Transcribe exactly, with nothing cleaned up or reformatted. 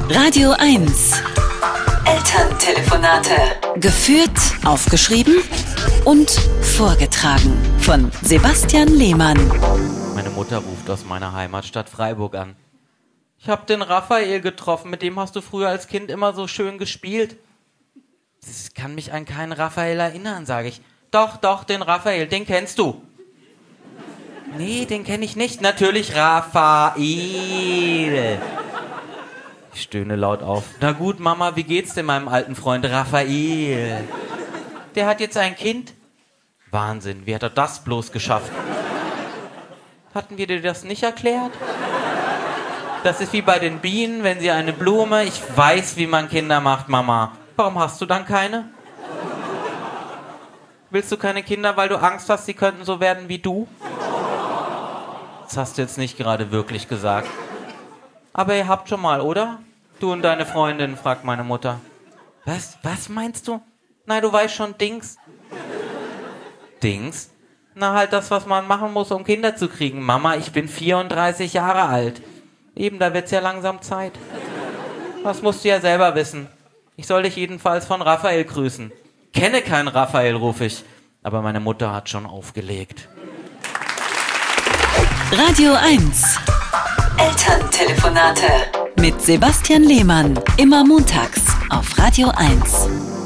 Radio eins. Elterntelefonate. Geführt, aufgeschrieben und vorgetragen von Sebastian Lehmann. Meine Mutter ruft aus meiner Heimatstadt Freiburg an. Ich hab den Raphael getroffen, mit dem hast du früher als Kind immer so schön gespielt. Ich kann mich an keinen Raphael erinnern, sage ich. Doch, doch, den Raphael, den kennst du. Nee, den kenne ich nicht. Natürlich Raphael. Ich stöhne laut auf. Na gut, Mama, wie geht's denn meinem alten Freund Raphael? Der hat jetzt ein Kind. Wahnsinn, wie hat er das bloß geschafft? Hatten wir dir das nicht erklärt? Das ist wie bei den Bienen, wenn sie eine Blume... Ich weiß, wie man Kinder macht, Mama. Warum hast du dann keine? Willst du keine Kinder, weil du Angst hast, sie könnten so werden wie du? Das hast du jetzt nicht gerade wirklich gesagt. Aber ihr habt schon mal, oder? Du und deine Freundin, fragt meine Mutter. Was? Was meinst du? Nein, du weißt schon, Dings. Dings? Na halt das, was man machen muss, um Kinder zu kriegen. Mama, ich bin vierunddreißig Jahre alt. Eben, da wird's ja langsam Zeit. Das musst du ja selber wissen. Ich soll dich jedenfalls von Raphael grüßen. Kenne keinen Raphael, ruf ich. Aber meine Mutter hat schon aufgelegt. Radio eins. Elterntelefonate. Mit Sebastian Lehmann. Immer montags auf Radio eins.